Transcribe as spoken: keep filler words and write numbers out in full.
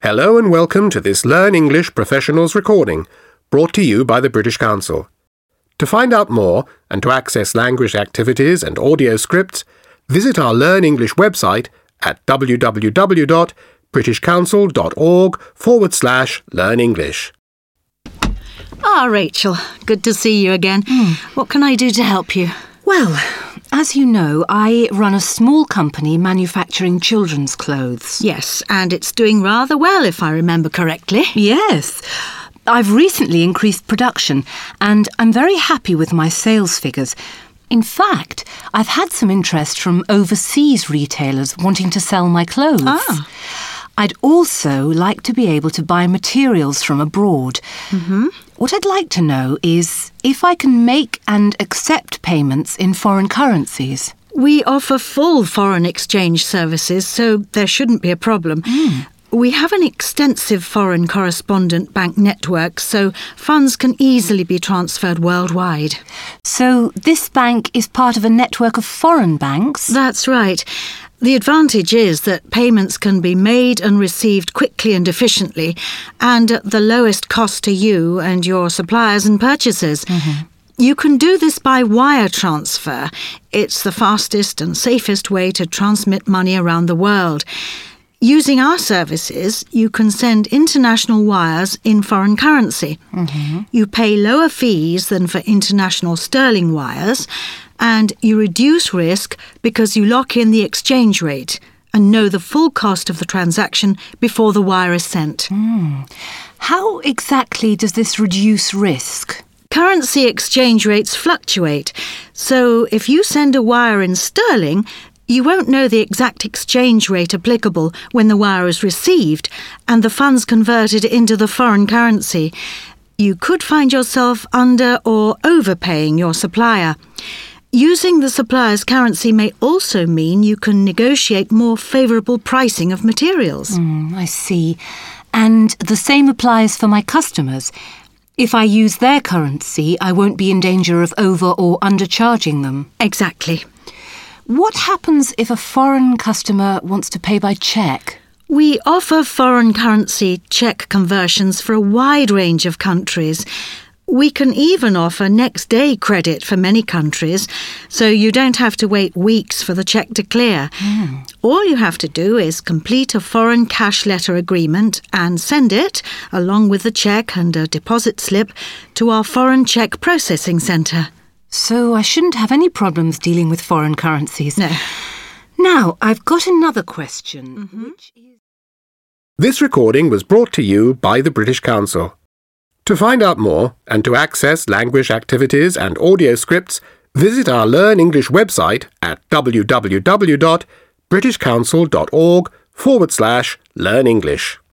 Hello and welcome to this Learn English Professionals recording, brought to you by the British Council. To find out more and to access language activities and audio scripts, visit our Learn English website at www.britishcouncil.org forward slash learn English. Ah, Rachel, good to see you again. Mm. What can I do to help you? Well, as you know, I run a small company manufacturing children's clothes. Yes, and it's doing rather well, if I remember correctly. Yes. I've recently increased production, and I'm very happy with my sales figures. In fact, I've had some interest from overseas retailers wanting to sell my clothes. Ah. I'd also like to be able to buy materials from abroad. Mm-hmm. What I'd like to know is if I can make and accept payments in foreign currencies. We offer full foreign exchange services, so there shouldn't be a problem. Mm. We have an extensive foreign correspondent bank network, so funds can easily be transferred worldwide. So this bank is part of a network of foreign banks? That's right. The advantage is that payments can be made and received quickly and efficiently, and at the lowest cost to you and your suppliers and purchasers. Mm-hmm. You can do this by wire transfer. It's the fastest and safest way to transmit money around the world. Using our services, you can send international wires in foreign currency. Mm-hmm. You pay lower fees than for international sterling wires, and you reduce risk because you lock in the exchange rate and know the full cost of the transaction before the wire is sent. Mm. How exactly does this reduce risk? Currency exchange rates fluctuate, so if you send a wire in sterling, you won't know the exact exchange rate applicable when the wire is received and the funds converted into the foreign currency. You could find yourself under or overpaying your supplier. Using the supplier's currency may also mean you can negotiate more favourable pricing of materials. Mm, I see. And the same applies for my customers. If I use their currency, I won't be in danger of over or undercharging them. Exactly. What happens if a foreign customer wants to pay by cheque? We offer foreign currency cheque conversions for a wide range of countries. We can even offer next-day credit for many countries, so you don't have to wait weeks for the cheque to clear. Mm. All you have to do is complete a foreign cash letter agreement and send it, along with the cheque and a deposit slip, to our foreign cheque processing centre. So I shouldn't have any problems dealing with foreign currencies. No. Now, I've got another question. Mm-hmm. Which is... This recording was brought to you by the British Council. To find out more and to access language activities and audio scripts, visit our Learn English website at www.britishcouncil.org forward slash learn English.